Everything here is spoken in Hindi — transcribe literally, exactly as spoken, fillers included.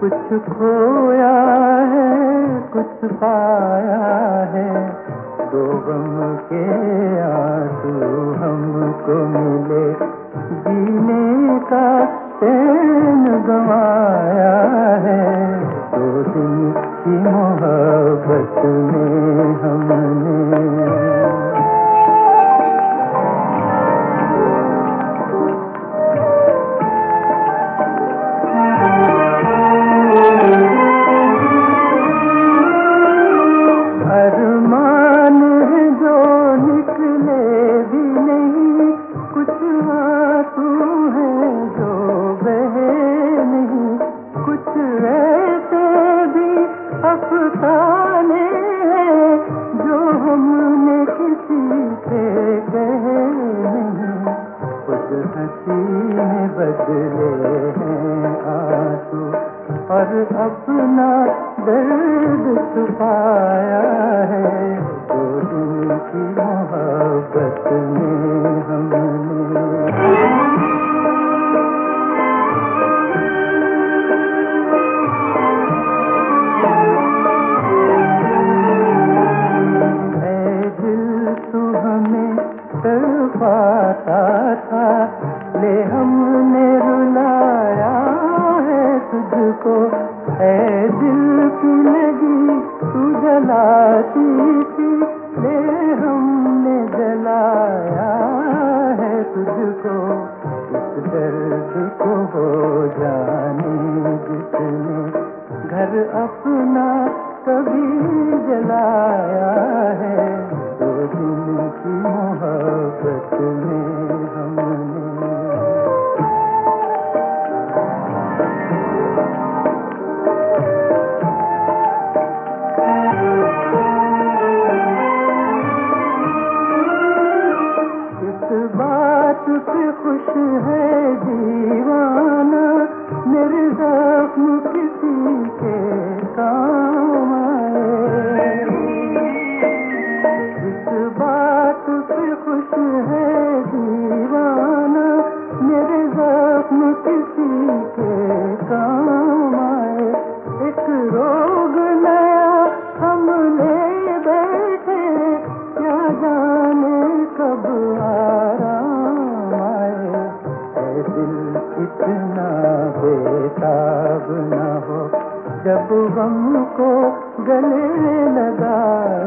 कुछ खोया है कुछ पाया है, दो गम के आंसू हमको मिले, जीने का चैन गंवाया है, दो दिन की मोहब्बत में हमने। अफसाने हैं जो हमने किसी से कहे नहीं, खुद हंसी में बदले हैं आंसू और अपना दर्द छुपाया है, दो दिन की मोहब्बत में हमने। पाता था ले हमने रुलाया है तुझको, ऐ दिल की लगी तू जलाती थी, ले हमने जलाया है तुझको, इस दर्द को हो जाने जिसने घर अपना कभी जलाया है, दो दिन की मोहब्बत में हमने। इस बात पे खुश है दीवाना, मेरे ज़ख्म किसी के काम आए, इस बात पे खुश है दीवाना, मेरे ज़ख्म किसी के काम आए, एक रोग नया हम ले बैठे, क्या जाने कब आराम आए, ऐ दिल इतना बेताब न हो, जब गम को गले लगा